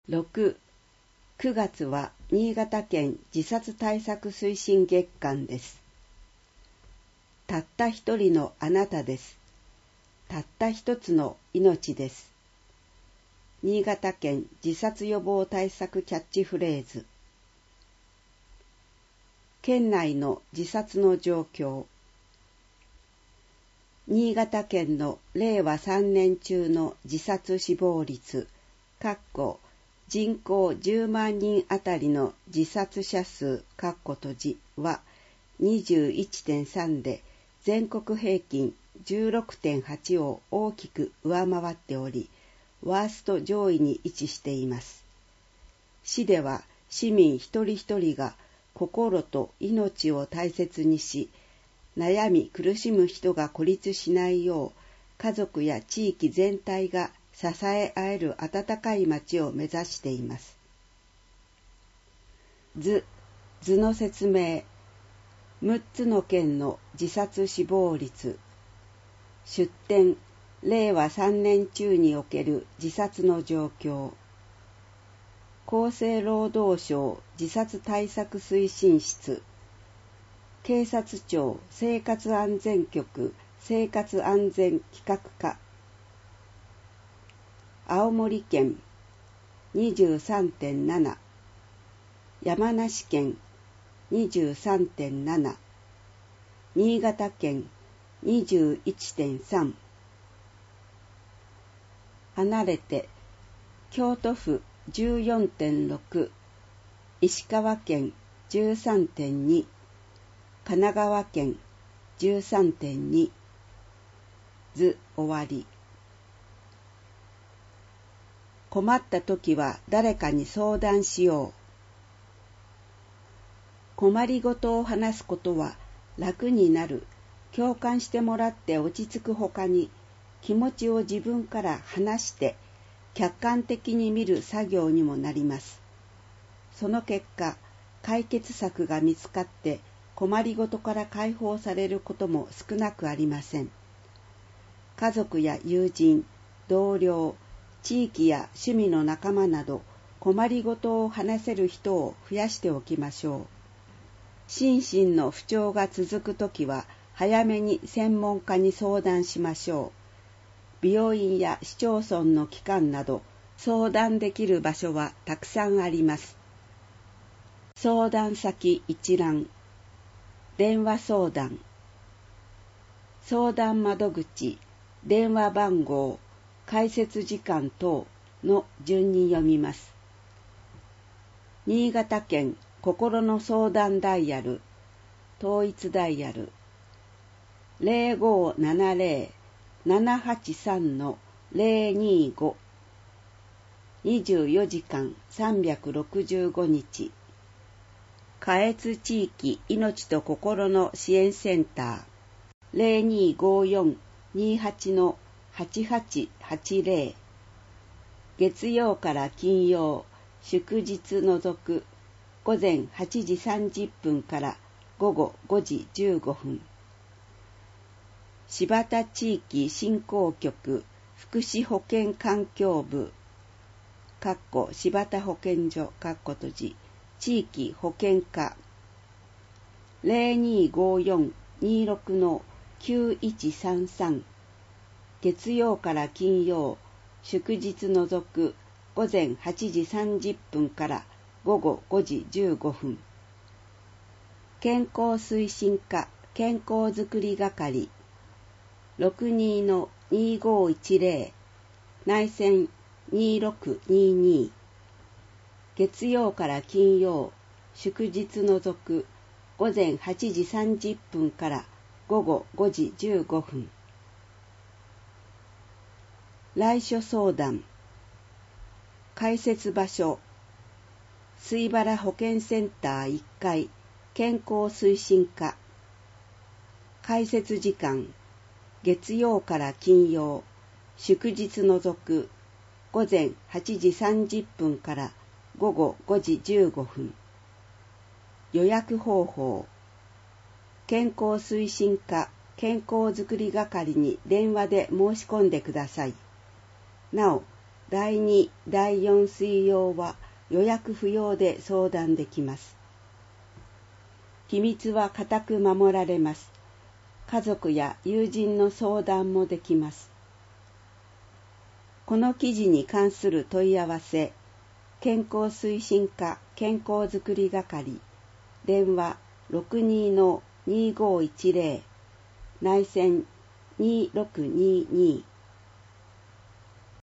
6、9月は新潟県自殺対策推進月間です。たった一人のあなたです。たった一つの命です。新潟県自殺予防対策キャッチフレーズ。県内の自殺の状況。新潟県の令和3年中の自殺死亡率人口10万人あたりの自殺者数は 21.3 で全国平均 16.8 を大きく上回っており、ワースト上位に位置しています。市では市民一人一人が心と命を大切にし、悩み苦しむ人が孤立しないよう、家族や地域全体が支え合える温かい町を目指しています。図の説明。6つの県の自殺死亡率。出典、令和3年中における自殺の状況。厚生労働省自殺対策推進室。警察庁生活安全局生活安全企画課。青森県 23.7、山梨県 23.7、新潟県 21.3。離れて京都府 14.6、石川県 13.2、神奈川県 13.2。図終わり。困ったときは誰かに相談しよう。困りごとを話すことは楽になる、共感してもらって落ち着くほかに、気持ちを自分から話して客観的に見る作業にもなります。その結果、解決策が見つかって困りごとから解放されることも少なくありません。家族や友人、同僚、地域や趣味の仲間など困りごとを話せる人を増やしておきましょう。心身の不調が続くときは早めに専門家に相談しましょう。病院や市町村の機関など相談できる場所はたくさんあります。相談先一覧。電話相談。相談窓口、電話番号、開設時間等の順に読みます。新潟県心の相談ダイヤル、統一ダイヤル 0570-783-025 24時間365日。下越地域命と心の支援センター 0254-28-8880。月曜から金曜、祝日除く午前8時30分から午後5時15分。新発田地域振興局福祉保健環境部新発田保健所地域保健課 0254-26-9133。月曜から金曜、祝日除く午前8時30分から午後5時15分。健康推進課健康づくり係 62-2510 内線2622。月曜から金曜、祝日除く午前8時30分から午後5時15分。来所相談。開設場所。水原保健センター1階健康推進課。開設時間。月曜から金曜、祝日除く午前8時30分から午後5時15分。予約方法。健康推進課健康づくり係に電話で申し込んでください。なお、 第2、第4水曜は予約不要で相談できます。秘密は固く守られます。家族や友人の相談もできます。この記事に関する問い合わせ、健康推進課健康づくり係、電話 62-2510、内線2622